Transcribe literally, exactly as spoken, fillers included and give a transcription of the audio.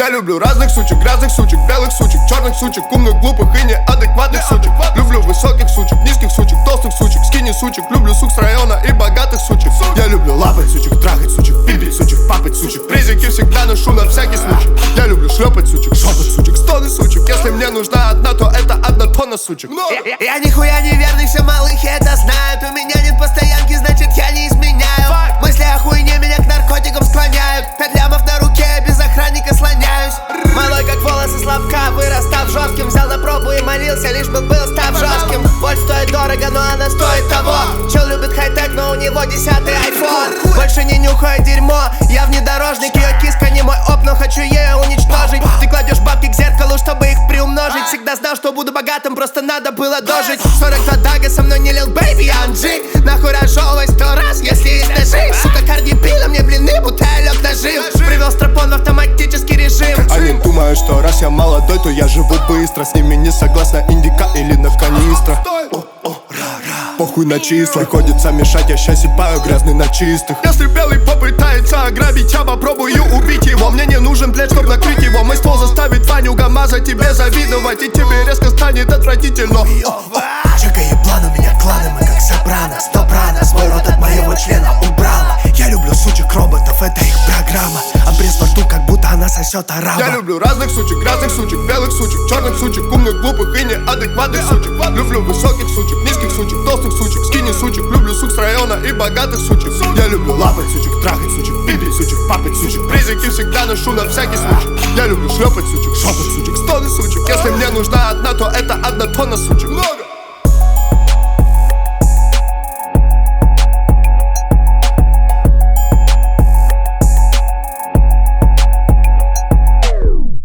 Я люблю разных сучек, грязных сучек, белых сучек, черных сучек, умных, глупых и неадекватных сучек. Люблю высоких сучек, низких сучек, толстых сучек, скини сучек. Люблю сук с района и богатых сучек. Я люблю лапать сучек, трахать сучек, пипить сучек, папать сучек. Призики всегда ношу на всякий случай. Я люблю шлепать сучек, шопать сучек, стоны сучек. Если мне нужна одна, то это одна тонна сучек. Я, я нихуя не верный, все малыхи это знают. У меня нет постоянки, значит я не изменяю. Мысли о хуйне меня к наркотикам склоняют. Пять лямов на руке, я без охранника слоняюсь. Малой как волосы слабка, вырастав жестким. Взял на пробу и молился, лишь бы был став жестким. Боль стоит дорого, но она стоит того. Чел любит хай-тек, но у него десятый айфон. Больше не нюхаю дерьмо, я внедорожник. Ее киска не мой оп, но хочу ее уничтожить. Ты кладешь бабки к зеркалу, чтобы их приумножить. Всегда знал, что буду богатым, просто надо было дожить. сорок два дага со мной не лил бэйби, Анджи. Нахуй разжевывай сто раз, если есть ножи. Сука, Карди Би на мне блины, будто я лег нажим. Привел стропон в автоматический режим. Они думают, что раз я молодой, то я живу быстро. С ними не согласна индика или на канистра. Похуй на числа, приходится мешать, я щас ебаю грязный на чистых. Если белый попытается ограбить, я попробую убить его. Мне не нужен, блядь, чтоб накрыть его. Мой ствол заставит Ваню Гамаза тебе завидовать, и тебе резко станет отвратительно. Чека еблан, у меня кланы, мы как Сопрано. Стопрано, свой рот от моего члена убрала. Я люблю сучек роботов, это их программа. Обрез во рту, как будто она сосет араба. Я люблю разных сучек, грязных сучек, белых сучек, черных сучек, умных, глупых и неадекватных сучек. Люблю высоких сучек, низких сучек, толстых сучек, скини сучек. Люблю сук с района и богатых сучек. Я люблю лапать сучек, трахать сучек, пипить сучек, папать сучек. Призики всегда ношу на всякий случай. Я люблю шлепать сучек, шопать сучек, стоны сучек. Если мне нужна одна, то это одна тонна сучек.